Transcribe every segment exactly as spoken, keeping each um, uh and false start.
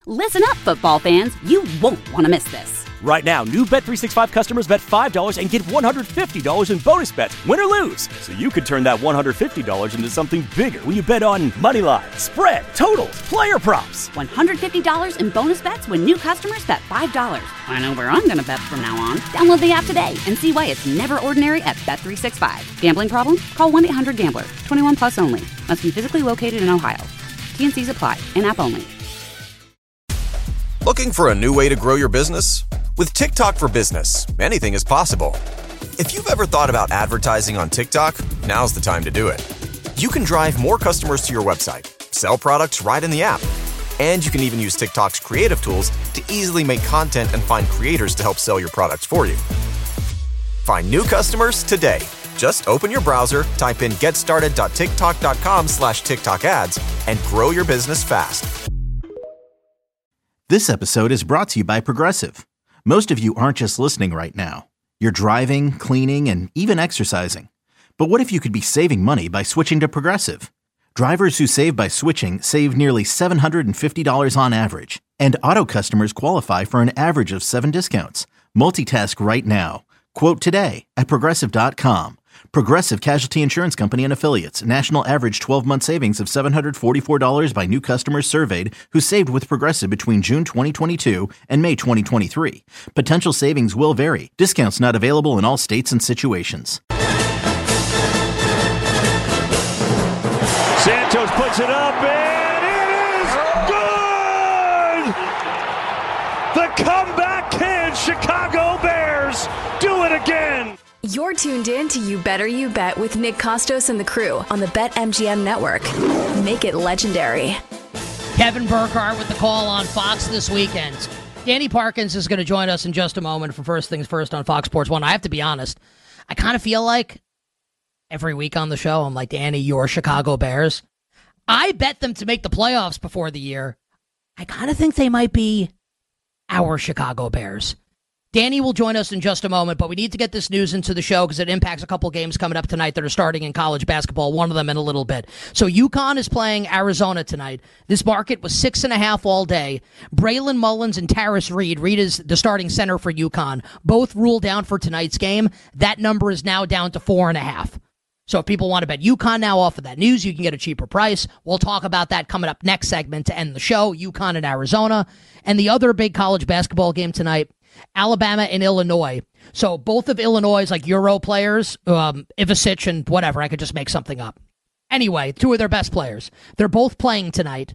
Listen up, football fans. You won't want to miss this. Right now, new Bet three sixty-five customers bet five dollars and get one hundred fifty dollars in bonus bets, win or lose. So you could turn that one hundred fifty dollars into something bigger when you bet on money line, spread, totals, player props. one hundred fifty dollars in bonus bets when new customers bet five dollars. I know where I'm going to bet from now on. Download the app today and see why it's never ordinary at Bet three sixty-five. Gambling problem? Call one eight hundred gambler. twenty-one plus only. Must be physically located in Ohio. T and C's apply. In-app only. Looking for a new way to grow your business? With TikTok for Business, anything is possible. If you've ever thought about advertising on TikTok, now's the time to do it. You can drive more customers to your website, sell products right in the app, and you can even use TikTok's creative tools to easily make content and find creators to help sell your products for you. Find new customers today. Just open your browser, type in getstarted.tiktok.com slash TikTok ads, and grow your business fast. This episode is brought to you by Progressive. Most of you aren't just listening right now. You're driving, cleaning, and even exercising. But what if you could be saving money by switching to Progressive? Drivers who save by switching save nearly seven hundred fifty dollars on average. And auto customers qualify for an average of seven discounts. Multitask right now. Quote today at Progressive dot com. Progressive Casualty Insurance Company and Affiliates. National average twelve-month savings of seven hundred forty-four dollars by new customers surveyed who saved with Progressive between June twenty twenty-two and May twenty twenty-three. Potential savings will vary. Discounts not available in all states and situations. Santos puts it up, and it is good! The comeback kid, Chicago Bears, do it again! You're tuned in to You Better You Bet with Nick Costos and the crew on the BetMGM network. Make it legendary. Kevin Burkhardt with the call on Fox this weekend. Danny Parkins is going to join us in just a moment for First Things First on Fox Sports one. I have to be honest, I kind of feel like every week on the show, I'm like, Danny, your Chicago Bears. I bet them to make the playoffs before the year. I kind of think they might be our Chicago Bears. Danny will join us in just a moment, but we need to get this news into the show because it impacts a couple games coming up tonight that are starting in college basketball, one of them in a little bit. So UConn is playing Arizona tonight. This market was six and a half all day. Braylon Mullins and Tarris Reed, Reed is the starting center for UConn, both ruled down for tonight's game. That number is now down to four and a half. So if people want to bet UConn now off of that news, you can get a cheaper price. We'll talk about that coming up next segment to end the show, UConn and Arizona. And the other big college basketball game tonight, Alabama and Illinois. So both of Illinois' like Euro players, um, Ivasic and whatever, I could just make something up. Anyway, two of their best players. They're both playing tonight.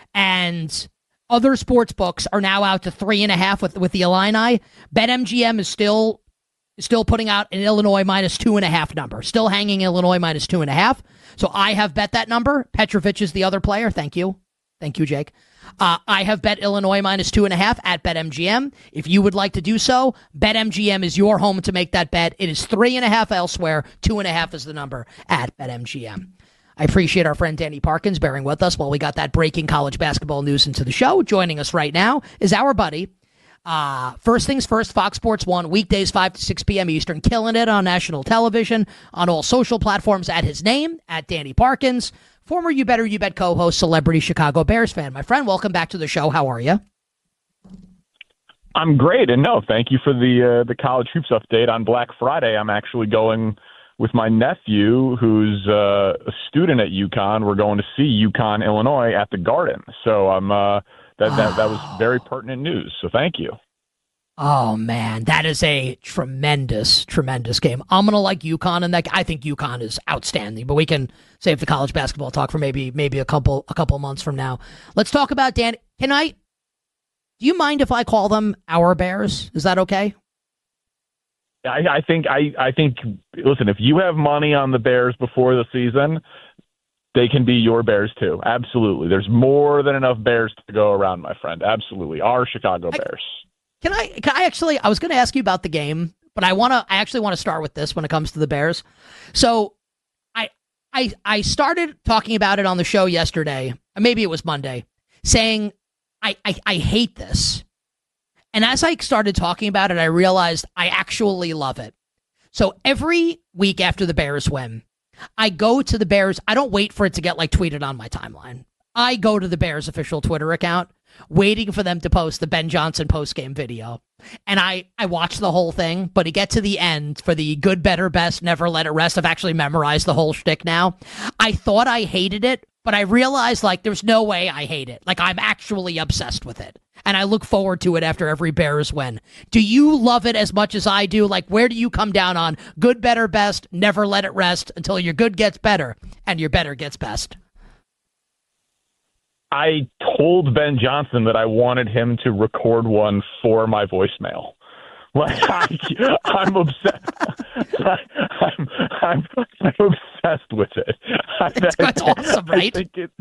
And other sports books are now out to three and a half with, with the Illini. BetMGM is still still putting out an Illinois minus two and a half number. Still hanging Illinois minus two and a half. So I have bet that number. Petrovic is the other player. Thank you. Thank you, Jake. Uh, I have bet Illinois minus two and a half at BetMGM. If you would like to do so, BetMGM is your home to make that bet. It is three and a half elsewhere. Two and a half is the number at BetMGM. I appreciate our friend Danny Parkins bearing with us while we got that breaking college basketball news into the show. Joining us right now is our buddy, uh, First Things First, Fox Sports one, weekdays five to six p.m. Eastern, killing it on national television, on all social platforms at his name, at Danny Parkins. Former You Better You Bet co-host, celebrity Chicago Bears fan. My friend, welcome back to the show. How are you? I'm great. And no, thank you for the uh, the college hoops update. On Black Friday, I'm actually going with my nephew, who's uh, a student at UConn. We're going to see UConn, Illinois at the Garden. So I'm uh, that, that, that was very pertinent news. So thank you. Oh, man, that is a tremendous, tremendous game. I'm going to like UConn in that. I think UConn is outstanding, but we can save the college basketball talk for maybe maybe a couple a couple months from now. Let's talk about Dan. Can I, do you mind if I call them our Bears? Is that okay? I, I think, I, I think, listen, if you have money on the Bears before the season, they can be your Bears too. Absolutely. There's more than enough Bears to go around, my friend. Absolutely. Our Chicago I, Bears. Can I, can I actually, I was going to ask you about the game, but I want to, I actually want to start with this when it comes to the Bears. So I, I, I started talking about it on the show yesterday, or maybe it was Monday, saying I, I, I hate this. And as I started talking about it, I realized I actually love it. So every week after the Bears win, I go to the Bears. I don't wait for it to get like tweeted on my timeline. I go to the Bears official Twitter account waiting for them to post the Ben Johnson postgame video. And I, I watched the whole thing, but to get to the end for the good, better, best, never let it rest, I've actually memorized the whole shtick now. I thought I hated it, but I realized, like, there's no way I hate it. Like, I'm actually obsessed with it. And I look forward to it after every Bears win. Do you love it as much as I do? Like, where do you come down on good, better, best, never let it rest until your good gets better and your better gets best? I told Ben Johnson that I wanted him to record one for my voicemail. Like, I, I'm obsessed. I, I'm, I'm, I'm obsessed with it. It's, that's awesome, right? I think it,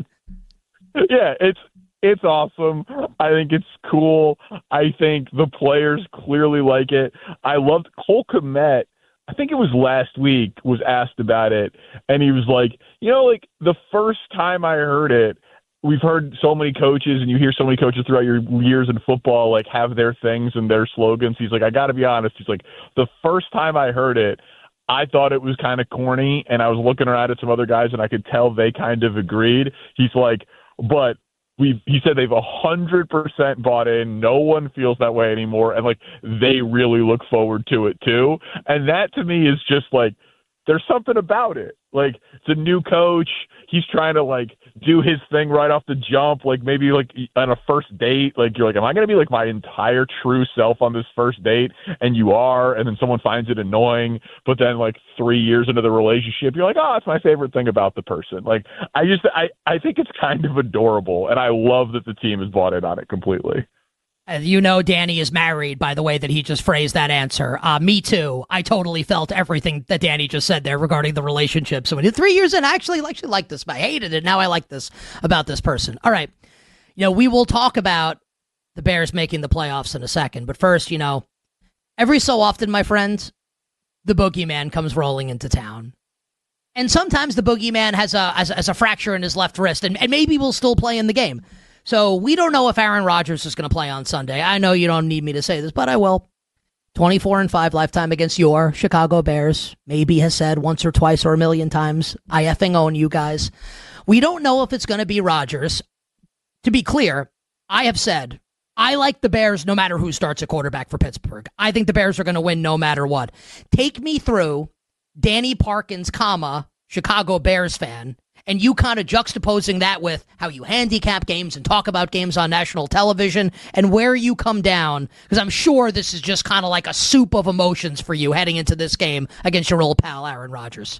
yeah, it's it's awesome. I think it's cool. I think the players clearly like it. I loved Cole Kmet. I think it was last week, was asked about it, and he was like, you know, like the first time I heard it, we've heard so many coaches, and you hear so many coaches throughout your years in football, like, have their things and their slogans. He's like, I got to be honest. He's like, the first time I heard it, I thought it was kind of corny, and I was looking around at some other guys, and I could tell they kind of agreed. He's like, but we he said they've one hundred percent bought in. No one feels that way anymore, and, like, they really look forward to it, too. And that, to me, is just, like, there's something about it. Like, it's a new coach. He's trying to, like, do his thing right off the jump. Like, maybe, like, on a first date, like, you're like, am I going to be, like, my entire true self on this first date? And you are, and then someone finds it annoying. But then, like, three years into the relationship, you're like, oh, it's my favorite thing about the person. Like, I just, I, I think it's kind of adorable. And I love that the team has bought in on it completely. As you know, Danny is married, by the way that he just phrased that answer. Uh, me too. I totally felt everything that Danny just said there regarding the relationship. So when three years in, I actually, actually like this. I hated it. Now I like this about this person. All right. You know, we will talk about the Bears making the playoffs in a second. But first, you know, every so often, my friends, the boogeyman comes rolling into town. And sometimes the boogeyman has a, has, has a fracture in his left wrist, and, and maybe will still play in the game. So we don't know if Aaron Rodgers is going to play on Sunday. I know you don't need me to say this, but I will. twenty-four and five lifetime against your Chicago Bears. Maybe has said once or twice or a million times, I effing own you guys. We don't know if it's going to be Rodgers. To be clear, I have said I like the Bears no matter who starts a quarterback for Pittsburgh. I think the Bears are going to win no matter what. Take me through Danny Parkins, comma, Chicago Bears fan, and you kind of juxtaposing that with how you handicap games and talk about games on national television and where you come down, because I'm sure this is just kind of like a soup of emotions for you heading into this game against your old pal Aaron Rodgers.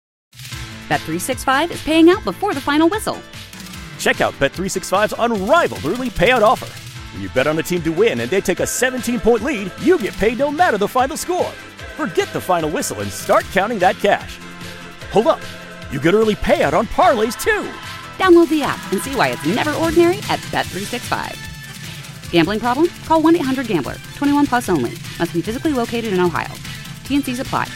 Bet three sixty-five is paying out before the final whistle. Check out Bet three sixty-five's unrivaled early payout offer. When you bet on a team to win and they take a seventeen-point lead, you get paid no matter the final score. Forget the final whistle and start counting that cash. Hold up. You get early payout on parlays, too. Download the app and see why it's never ordinary at Bet three sixty-five. Gambling problem? Call one eight hundred gambler. twenty-one plus only. Must be physically located in Ohio. T N Cs apply.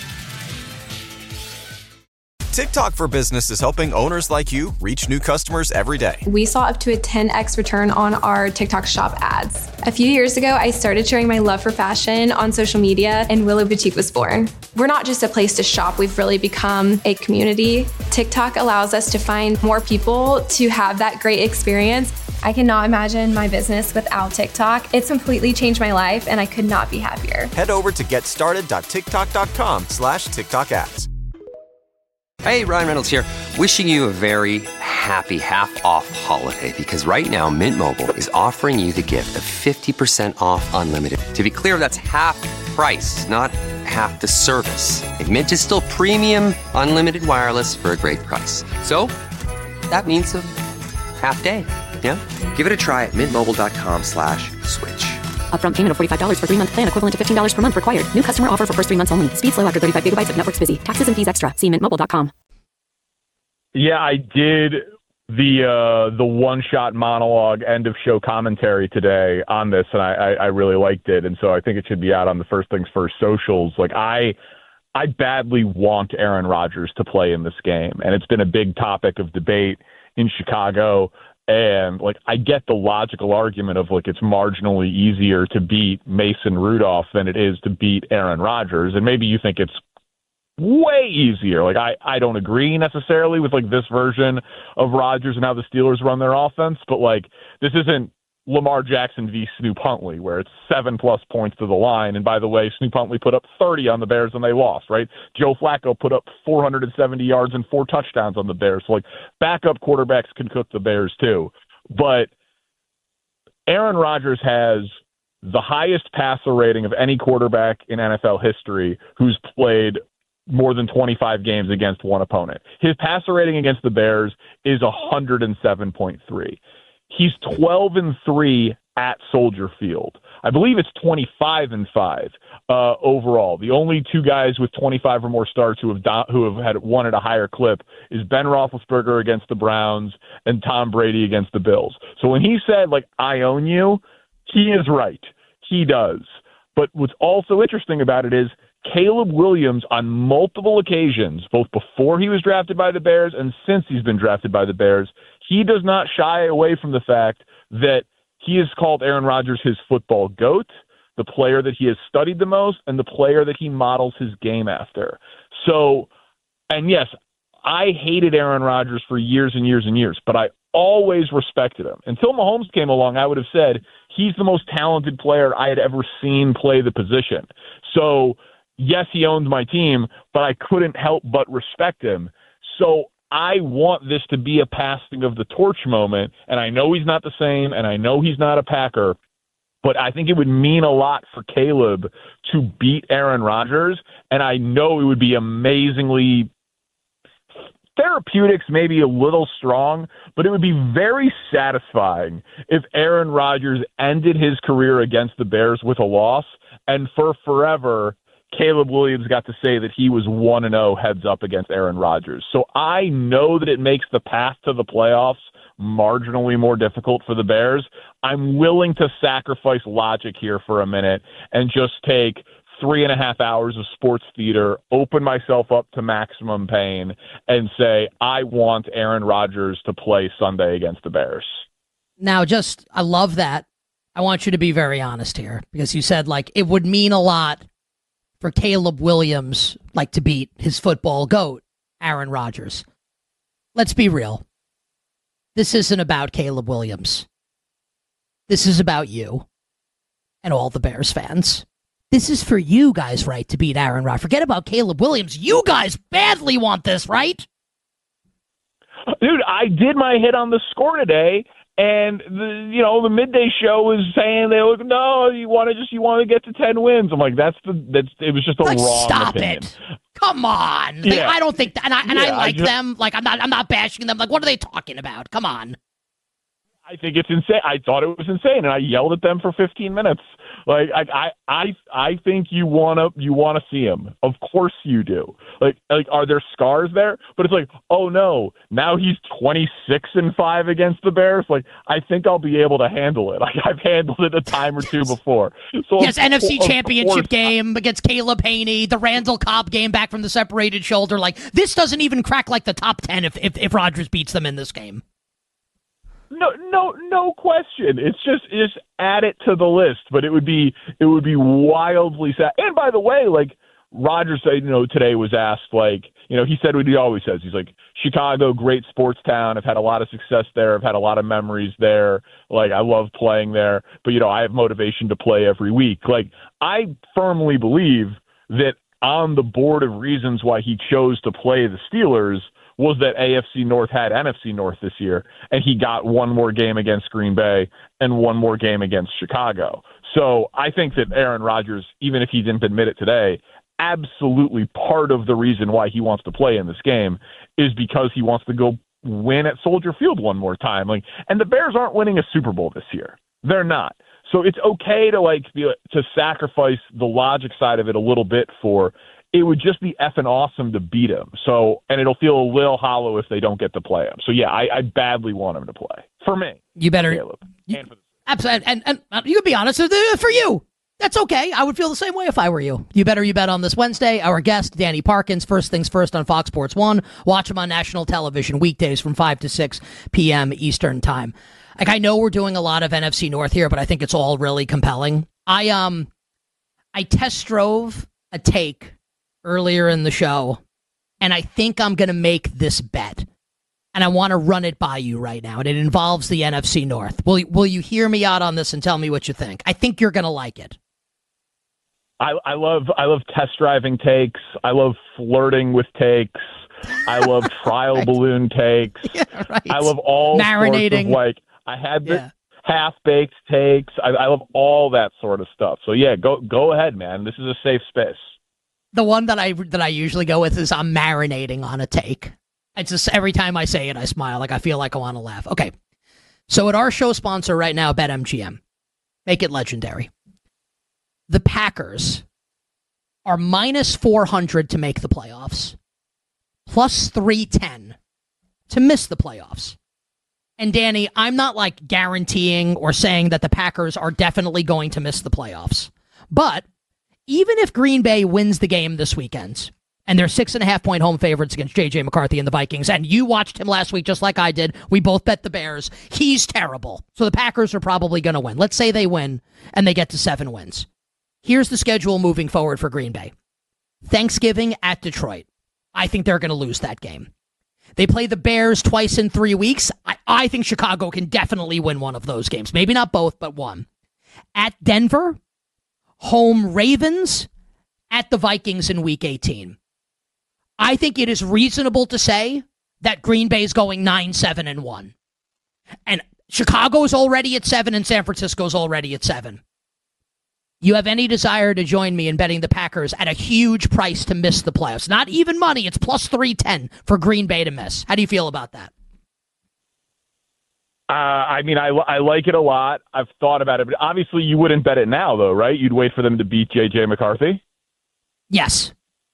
TikTok for Business is helping owners like you reach new customers every day. We saw up to a ten x return on our TikTok shop ads. A few years ago, I started sharing my love for fashion on social media, and Willow Boutique was born. We're not just a place to shop, we've really become a community. TikTok allows us to find more people to have that great experience. I cannot imagine my business without TikTok. It's completely changed my life, and I could not be happier. Head over to getstarted.tiktok.com slash TikTok ads. Hey, Ryan Reynolds here, wishing you a very happy half-off holiday, because right now Mint Mobile is offering you the gift of fifty percent off unlimited. To be clear, that's half price, not half the service. And Mint is still premium unlimited wireless for a great price. So that means a half day, yeah? Give it a try at mintmobile.com slash switch. Upfront payment of forty-five dollars for three-month plan equivalent to fifteen dollars per month required. New customer offer for first three months only. Speed slow after thirty-five gigabytes if network's busy. Taxes and fees extra. See mint mobile dot com. Yeah, I did the uh, the one-shot monologue end of show commentary today on this, and I, I, I really liked it. And so I think it should be out on the First Things First socials. Like, I I badly want Aaron Rodgers to play in this game, and it's been a big topic of debate in Chicago. And, like, I get the logical argument of, like, it's marginally easier to beat Mason Rudolph than it is to beat Aaron Rodgers. And maybe you think it's way easier. Like, I, I don't agree necessarily with, like, this version of Rodgers and how the Steelers run their offense. But, like, this isn't Lamar Jackson v. Snoop Huntley, where it's seven plus points to the line. And by the way, Snoop Huntley put up thirty on the Bears and they lost, right? Joe Flacco put up four hundred seventy yards and four touchdowns on the Bears. So, like, backup quarterbacks can cook the Bears too. But Aaron Rodgers has the highest passer rating of any quarterback in N F L history who's played more than twenty-five games against one opponent. His passer rating against the Bears is one hundred seven point three. He's twelve and three at Soldier Field. I believe it's twenty-five and five uh, overall. The only two guys with twenty-five or more starts who have do- who have had won at a higher clip is Ben Roethlisberger against the Browns and Tom Brady against the Bills. So when he said, like, I own you, he is right. He does. But what's also interesting about it is Caleb Williams, on multiple occasions, both before he was drafted by the Bears and since he's been drafted by the Bears, he does not shy away from the fact that he has called Aaron Rodgers his football GOAT, the player that he has studied the most, and the player that he models his game after. So, and yes, I hated Aaron Rodgers for years and years and years, but I always respected him. Until Mahomes came along, I would have said he's the most talented player I had ever seen play the position. So, yes, he owns my team, but I couldn't help but respect him. So I want this to be a passing of the torch moment, and I know he's not the same, and I know he's not a Packer, but I think it would mean a lot for Caleb to beat Aaron Rodgers, and I know it would be amazingly therapeutics, maybe a little strong, but it would be very satisfying if Aaron Rodgers ended his career against the Bears with a loss, and for forever Caleb Williams got to say that he was one and oh heads up against Aaron Rodgers. So I know that it makes the path to the playoffs marginally more difficult for the Bears. I'm willing to sacrifice logic here for a minute and just take three and a half hours of sports theater, open myself up to maximum pain, and say, I want Aaron Rodgers to play Sunday against the Bears. Now, just, I love that. I want you to be very honest here, because you said, like, it would mean a lot for Caleb Williams, like, to beat his football GOAT, Aaron Rodgers. Let's be real. This isn't about Caleb Williams. This is about you and all the Bears fans. This is for you guys, right, to beat Aaron Rodgers. Forget about Caleb Williams. You guys badly want this, right? Dude, I did my hit on the score today, and the you know the midday show was saying they look no, you want to just you want to get to ten wins. I'm like, that's the that's it was just a like, wrong stop opinion. it. Come on, Yeah. like, I don't think that, and I and Yeah, I like I just, them. Like I'm not I'm not bashing them. Like what are they talking about? Come on. I think it's insane. I thought it was insane, and I yelled at them for fifteen minutes. Like I, I, I, I think you wanna, you wanna see him. Of course you do. Like, like, are there scars there? But it's like, oh no, now he's twenty-six and five against the Bears. Like, I think I'll be able to handle it. Like, I've handled it a time or two before. So Yes, of N F C co- of Championship course, game against Caleb Haney, the Randall Cobb game back from the separated shoulder. Like this doesn't even crack like the top ten if if, if Rodgers beats them in this game. No, no, no question. It's just, just add it to the list. But it would be, it would be wildly sad. And by the way, like Rodgers said, you know, today was asked, like, you know, he said what he always says. He's like, Chicago, great sports town. I've had a lot of success there. I've had a lot of memories there. Like, I love playing there. But you know, I have motivation to play every week. Like, I firmly believe that on the board of reasons why he chose to play the Steelers was that A F C North had N F C North this year, and he got one more game against Green Bay and one more game against Chicago. So I think that Aaron Rodgers, even if he didn't admit it today, absolutely part of the reason why he wants to play in this game is because he wants to go win at Soldier Field one more time. Like, and the Bears aren't winning a Super Bowl this year. They're not. So it's okay to like be, to sacrifice the logic side of it a little bit for. It would just be effing awesome to beat him. So, and it'll feel a little hollow if they don't get to play him. So, yeah, I, I badly want him to play. For me. You better. Caleb, you, and for the- absolutely. And, and, and you can be honest, uh, for you. That's okay. I would feel the same way if I were you. You better you bet on this Wednesday. Our guest, Danny Parkins, first things first on Fox Sports one. Watch him on national television weekdays from five to six p.m. Eastern time. Like, I know we're doing a lot of N F C North here, but I think it's all really compelling. I, um, I test drove a take earlier in the show, and I think I'm going to make this bet. and I want to run it by you right now, and it involves the N F C North. Will, will you hear me out on this and tell me what you think? I think you're going to like it. I, I love I love test driving takes. I love flirting with takes. I love trial right. balloon takes. Yeah, right. I love all marinating. Sorts of, like, I had the yeah. half-baked takes. I, I love all that sort of stuff. So, yeah, go go ahead, man. This is a safe space. The one that I that I usually go with is I'm marinating on a take. It's just every time I say it, I smile. Like I feel like I want to laugh. Okay. So at our show sponsor right now, BetMGM, make it legendary. The Packers are minus four hundred to make the playoffs. Plus three ten to miss the playoffs. And Danny, I'm not like guaranteeing or saying that the Packers are definitely going to miss the playoffs. But even if Green Bay wins the game this weekend, and they're six and a half point home favorites against J J McCarthy and the Vikings, and you watched him last week just like I did, we both bet the Bears, he's terrible. So the Packers are probably going to win. Let's say they win and they get to seven wins. Here's the schedule moving forward for Green Bay. Thanksgiving at Detroit. I think they're going to lose that game. They play the Bears twice in three weeks. I, I think Chicago can definitely win one of those games. Maybe not both, but one. At Denver, home Ravens, at the Vikings in Week eighteen. I think it is reasonable to say that Green Bay is going nine seven and one. And Chicago's already at seven and San Francisco's already at seven. You have any desire to join me in betting the Packers at a huge price to miss the playoffs? Not even money. It's plus three ten for Green Bay to miss. How do you feel about that? Uh, I mean, I, I like it a lot. I've thought about it. But obviously, you wouldn't bet it now, though, right? You'd wait for them to beat J J McCarthy? Yes.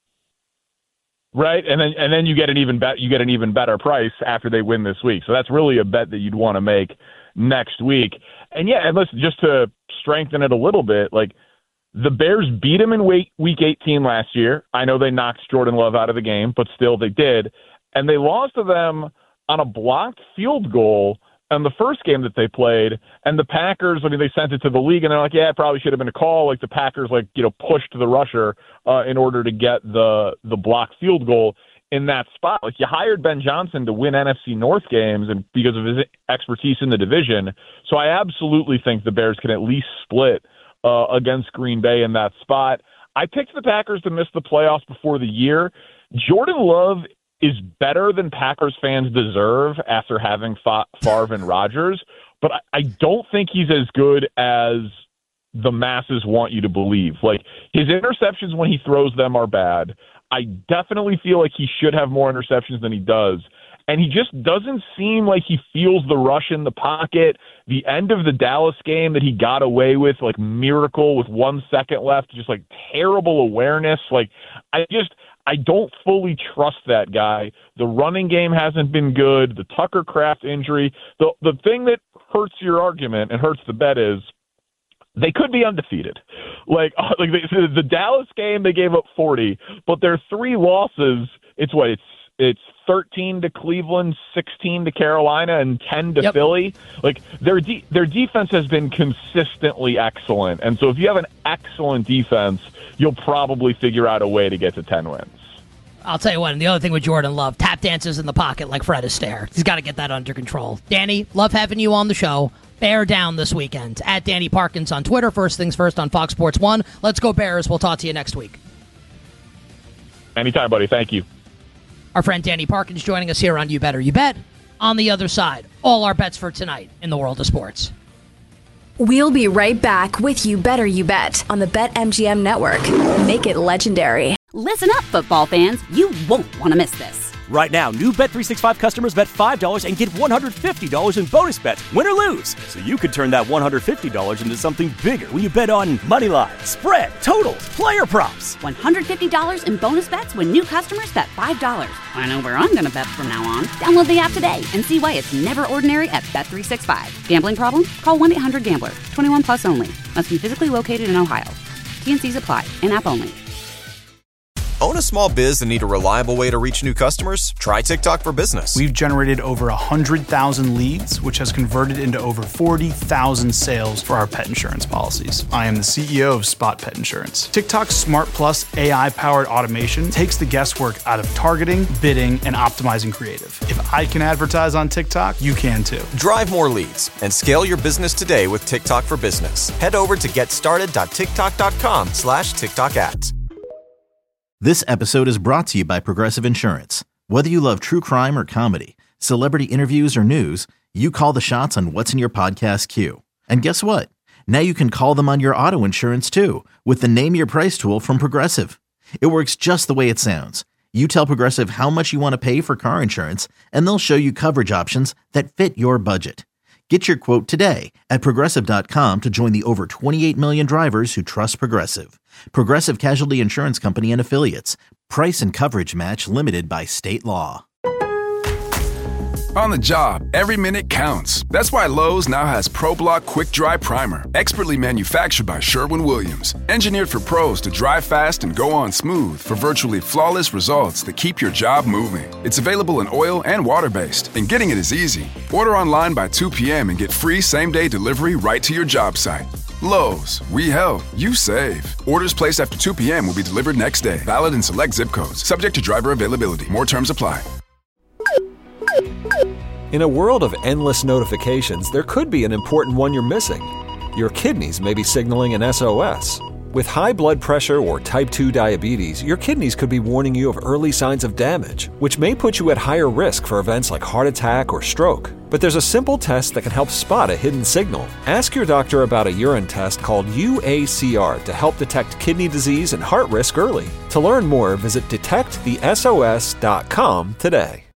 Right? And then and then you get an even bet you get an even better price after they win this week. So that's really a bet that you'd want to make next week. And yeah, and listen, just to strengthen it a little bit, like the Bears beat them in week week eighteen last year. I know they knocked Jordan Love out of the game, but still they did. And they lost to them on a blocked field goal in the first game that they played. And the Packers, I mean, they sent it to the league and they're like, yeah, it probably should have been a call. Like the Packers, like, you know, pushed the rusher uh, in order to get the the blocked field goal in that spot. Like you hired Ben Johnson to win N F C North games and because of his expertise in the division. So I absolutely think the Bears can at least split uh, against Green Bay in that spot. I picked the Packers to miss the playoffs before the year. Jordan Love is better than Packers fans deserve after having Favre and Rodgers, but I, I don't think he's as good as the masses want you to believe. Like his interceptions when he throws them are bad. I definitely feel like he should have more interceptions than he does. And he just doesn't seem like he feels the rush in the pocket. The end of the Dallas game that he got away with, like miracle with one second left, just like terrible awareness. Like I just, I don't fully trust that guy. The running game hasn't been good. The Tucker Kraft injury. The the thing that hurts your argument and hurts the bet is they could be undefeated. Like, like the, the Dallas game, they gave up forty, but their three losses, it's what, it's it's thirteen to Cleveland, sixteen to Carolina, and ten to yep. Philly. Like their de- their defense has been consistently excellent, and so if you have an excellent defense, you'll probably figure out a way to get to ten wins. I'll tell you what, and the other thing with Jordan Love, tap dances in the pocket like Fred Astaire. He's got to get that under control. Danny, love having you on the show. Bear down this weekend. At Danny Parkins on Twitter. First things first on Fox Sports one. Let's go Bears. We'll talk to you next week. Anytime, buddy. Thank you. Our friend Danny Parkins joining us here on You Better You Bet. On the other side, all our bets for tonight in the world of sports. We'll be right back with You Better You Bet on the BetMGM Network. Make it legendary. Listen up, football fans. You won't want to miss this. Right now, new Bet three sixty-five customers bet five dollars and get one hundred fifty dollars in bonus bets, win or lose. So you could turn that one hundred fifty dollars into something bigger when you bet on money line, spread, totals, player props. one hundred fifty dollars in bonus bets when new customers bet five dollars. I know where I'm going to bet from now on. Download the app today and see why it's never ordinary at Bet three sixty-five. Gambling problem? Call one eight hundred gambler. twenty-one plus only. Must be physically located in Ohio. T and C's apply. In-app only. Own a small biz and need a reliable way to reach new customers? Try TikTok for Business. We've generated over one hundred thousand leads, which has converted into over forty thousand sales for our pet insurance policies. I am the C E O of Spot Pet Insurance. TikTok's Smart Plus A I-powered automation takes the guesswork out of targeting, bidding, and optimizing creative. If I can advertise on TikTok, you can too. Drive more leads and scale your business today with TikTok for Business. Head over to getstarted.tiktok.com slash TikTok ads. This episode is brought to you by Progressive Insurance. Whether you love true crime or comedy, celebrity interviews or news, you call the shots on what's in your podcast queue. And guess what? Now you can call them on your auto insurance too with the Name Your Price tool from Progressive. It works just the way it sounds. You tell Progressive how much you want to pay for car insurance, and they'll show you coverage options that fit your budget. Get your quote today at Progressive dot com to join the over twenty-eight million drivers who trust Progressive. Progressive Casualty Insurance Company and Affiliates. Price and coverage match limited by state law. On the job, every minute counts. That's why Lowe's now has ProBlock Quick Dry Primer, expertly manufactured by Sherwin-Williams. Engineered for pros to dry fast and go on smooth for virtually flawless results that keep your job moving. It's available in oil and water-based, and getting it is easy. Order online by two p.m. and get free same-day delivery right to your job site. Lowe's, we help, you save. Orders placed after two p.m. will be delivered next day. Valid in select zip codes. Subject to driver availability. More terms apply. In a world of endless notifications, there could be an important one you're missing. Your kidneys may be signaling an S O S. With high blood pressure or type two diabetes, your kidneys could be warning you of early signs of damage, which may put you at higher risk for events like heart attack or stroke. But there's a simple test that can help spot a hidden signal. Ask your doctor about a urine test called U A C R to help detect kidney disease and heart risk early. To learn more, visit detect the S O S dot com today.